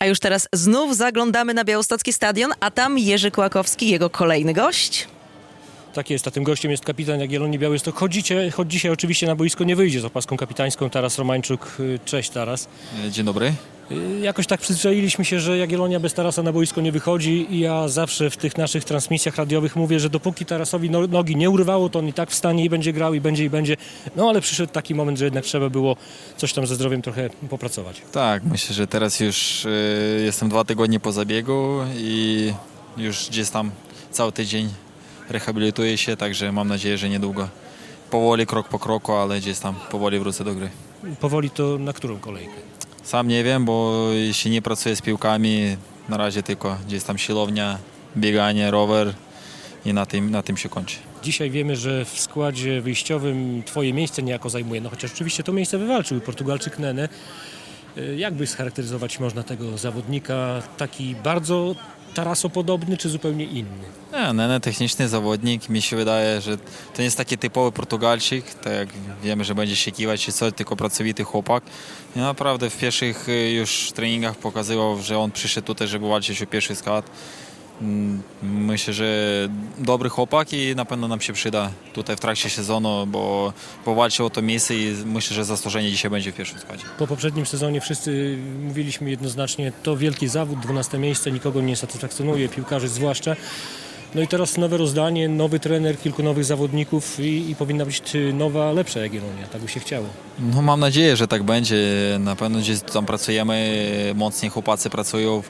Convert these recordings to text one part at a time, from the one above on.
A już teraz znów zaglądamy na białostocki stadion, a tam Jerzy Kłakowski, jego kolejny gość. Tak jest, a tym gościem jest kapitan Jagiellonii Białystok. Choć dzisiaj oczywiście na boisko nie wyjdzie z opaską kapitańską. Taras Romańczuk. Cześć Taras. Dzień dobry. Jakoś tak przyzwyczailiśmy się, że Jagiellonia bez Tarasa na boisko nie wychodzi i ja zawsze w tych naszych transmisjach radiowych mówię, że dopóki Tarasowi nogi nie urwało, to on i tak wstanie i będzie grał i będzie. No ale przyszedł taki moment, że jednak trzeba było coś tam ze zdrowiem trochę popracować. Tak, myślę, że teraz już jestem 2 tygodnie po zabiegu i już gdzieś tam cały tydzień rehabilituję się, także mam nadzieję, że niedługo. Powoli, krok po kroku, ale gdzieś tam powoli wrócę do gry. Powoli to na którą kolejkę? Sam nie wiem, bo jeszcze nie pracuję z piłkami. Na razie tylko gdzieś tam siłownia, bieganie, rower i na tym się kończy. Dzisiaj wiemy, że w składzie wyjściowym twoje miejsce niejako zajmuje, no chociaż oczywiście to miejsce wywalczył Portugalczyk Nene. Jak by scharakteryzować można tego zawodnika? Taki bardzo tarasopodobny czy zupełnie inny? Nene techniczny zawodnik. Mi się wydaje, że to nie jest taki typowy Portugalczyk, tak jak wiemy, że będzie się kiwać czy co, tylko pracowity chłopak. I naprawdę w pierwszych już treningach pokazywał, że on przyszedł tutaj, żeby walczyć o pierwszy skład. Myślę, że dobry chłopak i na pewno nam się przyda tutaj w trakcie sezonu, bo walczy o to miejsce i myślę, że zasłużenie dzisiaj będzie w pierwszym składzie. Po poprzednim sezonie wszyscy mówiliśmy jednoznacznie, to wielki zawód, 12 miejsce, nikogo nie satysfakcjonuje, piłkarzy zwłaszcza. No i teraz nowe rozdanie, nowy trener, kilku nowych zawodników i powinna być nowa, lepsza Jagiellonia, tak by się chciało. No mam nadzieję, że tak będzie. Na pewno gdzieś tam pracujemy, mocniej chłopacy pracują.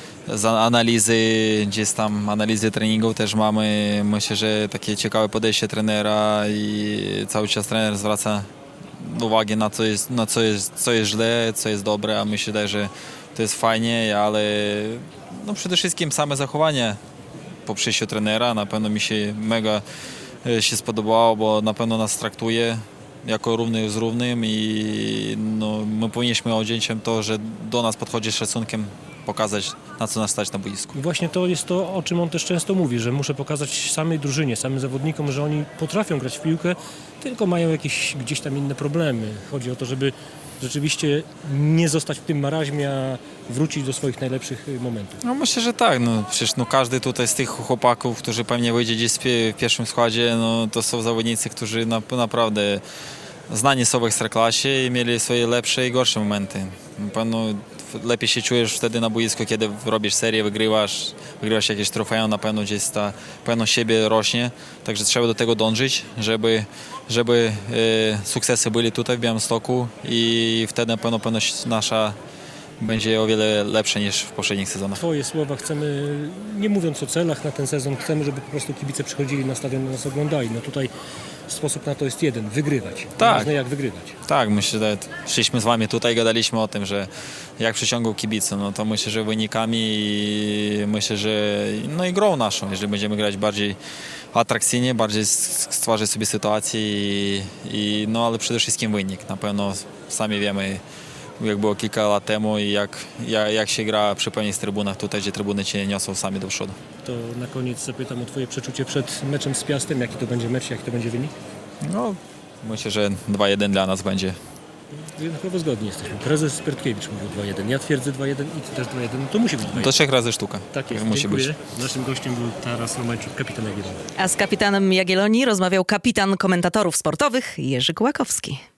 Analizy treningów też mamy. Myślę, że takie ciekawe podejście trenera i cały czas trener zwraca uwagę na co jest źle, co jest dobre, a myślę, że to jest fajnie, ale no przede wszystkim same zachowanie po przyjściu trenera na pewno mi się mega się spodobało, bo na pewno nas traktuje jako równy z równym i no, my powinniśmy odciąć to, że do nas podchodzi z szacunkiem, pokazać, na co nas stać na boisku. I właśnie to jest to, o czym on też często mówi, że muszę pokazać samej drużynie, samym zawodnikom, że oni potrafią grać w piłkę, tylko mają jakieś gdzieś tam inne problemy. Chodzi o to, żeby rzeczywiście nie zostać w tym maraźmie, a wrócić do swoich najlepszych momentów. No myślę, że tak. No, przecież każdy tutaj z tych chłopaków, którzy pewnie wyjdzie gdzieś w pierwszym składzie, no, to są zawodnicy, którzy naprawdę znani są w Ekstraklasie i mieli swoje lepsze i gorsze momenty. Na pewno lepiej się czujesz wtedy na boisku, kiedy robisz serię, wygrywasz jakieś trofeum, na pewno gdzieś ta pewność siebie rośnie, także trzeba do tego dążyć, żeby sukcesy byli tutaj w Białymstoku i wtedy na pewno pewność nasza będzie o wiele lepsze niż w poprzednich sezonach. Twoje słowa chcemy, nie mówiąc o celach na ten sezon, chcemy, żeby po prostu kibice przychodzili na stadion i nas oglądali. No tutaj sposób na to jest jeden, wygrywać. Tak. Ważne jak wygrywać. Tak, myślę, że szliśmy z wami tutaj i gadaliśmy o tym, że jak przyciągał kibiców, no to myślę, że wynikami i myślę, że no i grą naszą, jeżeli będziemy grać bardziej atrakcyjnie, bardziej stwarzać sobie sytuację no ale przede wszystkim wynik. Na pewno sami wiemy, jak było kilka lat temu i jak się gra przy pełnych trybunach tutaj, gdzie trybuny cię niosą sami do przodu. To na koniec zapytam o twoje przeczucie przed meczem z Piastem. Jaki to będzie mecz, jaki to będzie wynik? No, myślę, że 2-1 dla nas będzie. Jednakowo zgodni jesteśmy. Prezes Pertkiewicz mówił 2-1. Ja twierdzę 2-1 i ty też 2-1. No to musi być 2-1. Do 3 razy sztuka. Tak jest. Musi Dziękuję. być. Naszym gościem był Taras Romańczuk, kapitan Jagiellonii. A z kapitanem Jagiellonii rozmawiał kapitan komentatorów sportowych Jerzy Kłakowski.